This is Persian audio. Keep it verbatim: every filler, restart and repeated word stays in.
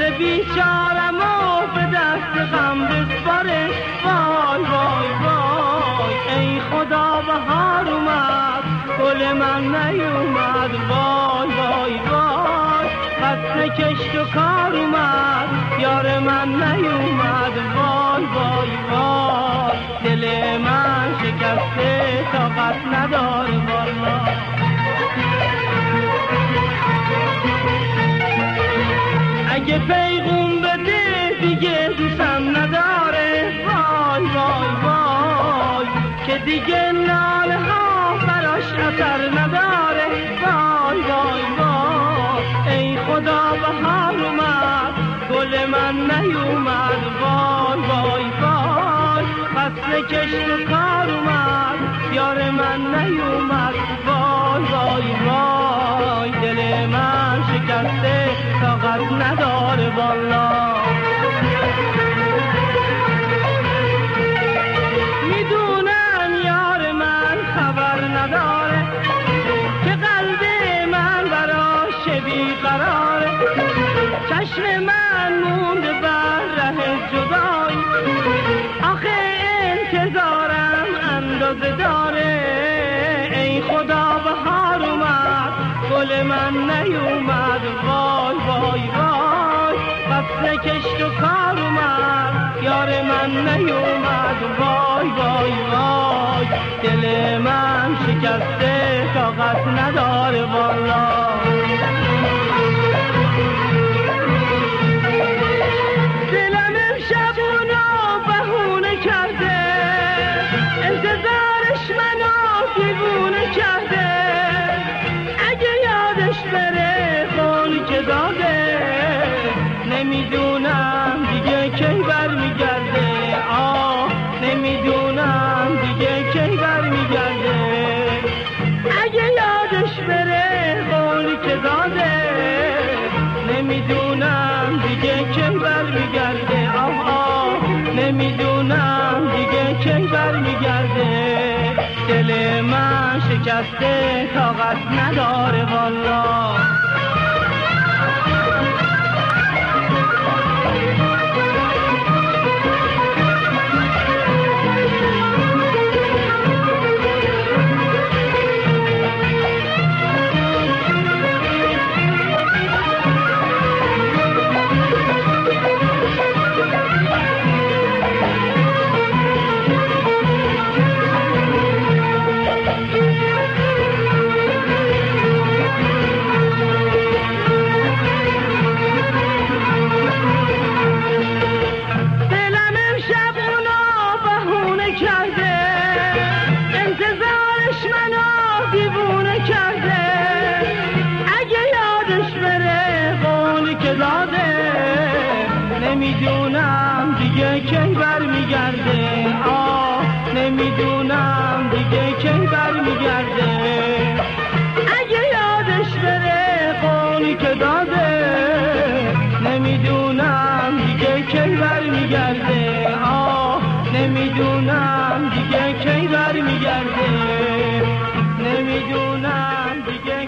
دل بیچارم و به دست غم بسپاره. وای وای وای ای خدا بهار اومد گل من نیومد. وای وای وای فصل کشت و کار اومد یار من نیومد. وای وای وای دل من شکسته طاقت نداره والله. اگه پیغون بده دیگه دوستم نداره. وای وای وای که دیگه ناله ها براش اثر نداره. وای وای وای ای خدا بهار اومد گل من نیومد. وای وای وای فصل کشت و کار اومد یار من نیومد. وای وای وای دل من شکسته طاقت نداره والله. میدونم یار من خبر نداره که قلب من براش بیقراره. چشم من مونده بر ره جدایی آخه انتظارم اندازه داره. ای خدا بهار اومد گل من نیومد. وای وای وای فصل کشت و کار اومد یار من نیومد. وای وای وای دل من شکسته طاقت نداره والله. دلم امشب اونو بهونه کرده انتظارش منو دیوونه کرده. اگه یادش بره خون که داده نمیدونم دیگه کی برمیگرده. آه نمیدونم دیگه کی برمیگرده. اگه یادش بره خون که داده نمیدونم دیگه کی برمیگرده. آه آه نمیدونم دیگه کی برمیگرده. دل من شکسته طاقت نداره والله. نمیدونم دیگه کی برمیگرده. آه نمیدونم دیگه کی برمیگرده. اگه یادش بره قولی که داده